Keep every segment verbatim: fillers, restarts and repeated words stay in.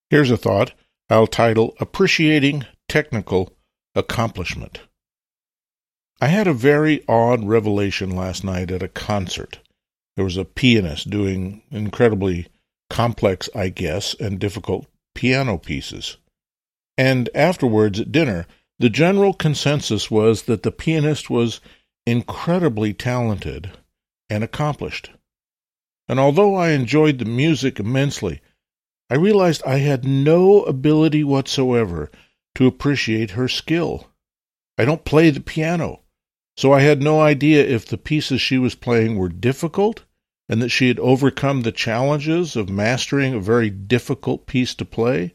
Here's a thought I'll title Appreciating Technical Accomplishment. I had a very odd revelation last night at a concert. There was a pianist doing incredibly complex, I guess, and difficult piano pieces. And afterwards at dinner, the general consensus was that the pianist was incredibly talented and accomplished. And although I enjoyed the music immensely, I realized I had no ability whatsoever to appreciate her skill. I don't play the piano, so I had no idea if the pieces she was playing were difficult and that she had overcome the challenges of mastering a very difficult piece to play,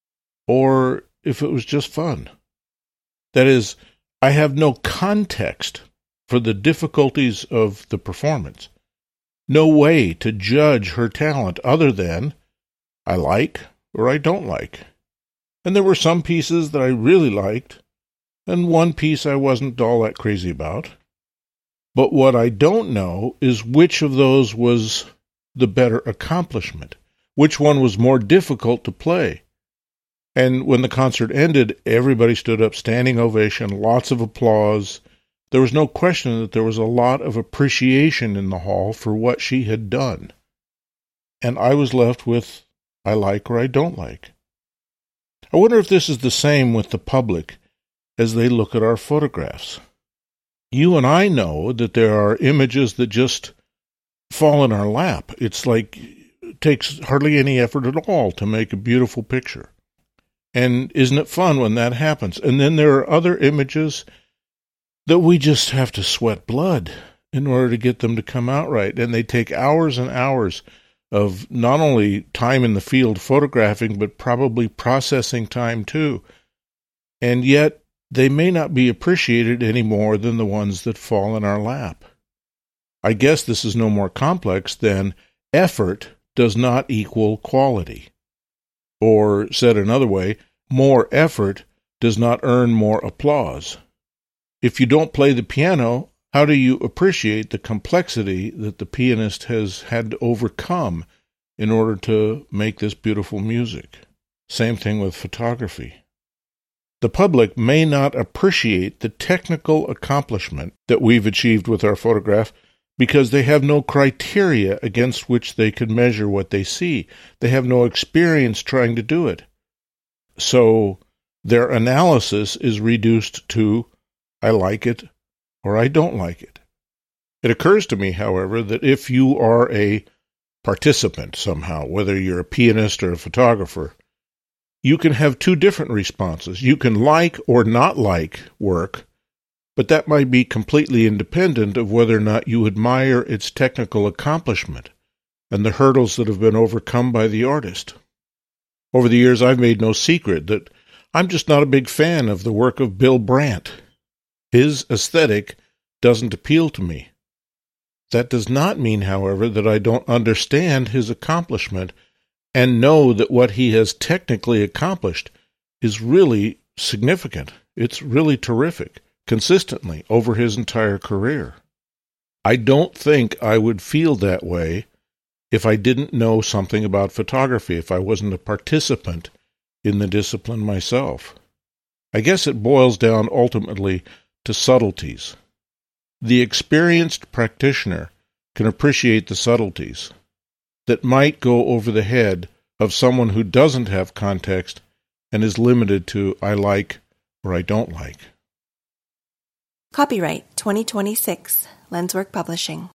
or if it was just fun. That is, I have no context for the difficulties of the performance, no way to judge her talent other than I like or I don't like. And there were some pieces that I really liked, and one piece I wasn't all that crazy about. But what I don't know is which of those was the better accomplishment, which one was more difficult to play. And when the concert ended, everybody stood up, standing ovation, lots of applause. There was no question that there was a lot of appreciation in the hall for what she had done. And I was left with I like or I don't like. I wonder if this is the same with the public as they look at our photographs. You and I know that there are images that just fall in our lap. It's like it takes hardly any effort at all to make a beautiful picture. And isn't it fun when that happens? And then there are other images that we just have to sweat blood in order to get them to come out right. And they take hours and hours of not only time in the field photographing, but probably processing time too. And yet they may not be appreciated any more than the ones that fall in our lap. I guess this is no more complex than effort does not equal quality. Or, said another way, more effort does not earn more applause. If you don't play the piano, how do you appreciate the complexity that the pianist has had to overcome in order to make this beautiful music? Same thing with photography. The public may not appreciate the technical accomplishment that we've achieved with our photograph because they have no criteria against which they could measure what they see. They have no experience trying to do it. So their analysis is reduced to, I like it or I don't like it. It occurs to me, however, that if you are a participant somehow, whether you're a pianist or a photographer, you can have two different responses. You can like or not like work, but that might be completely independent of whether or not you admire its technical accomplishment and the hurdles that have been overcome by the artist. Over the years, I've made no secret that I'm just not a big fan of the work of Bill Brandt. His aesthetic doesn't appeal to me. That does not mean, however, that I don't understand his accomplishment and know that what he has technically accomplished is really significant. It's really terrific, consistently over his entire career. I don't think I would feel that way if I didn't know something about photography, if I wasn't a participant in the discipline myself. I guess it boils down ultimately to subtleties. The experienced practitioner can appreciate the subtleties that might go over the head of someone who doesn't have context and is limited to I like or I don't like. Copyright twenty twenty-six, Lenswork Publishing.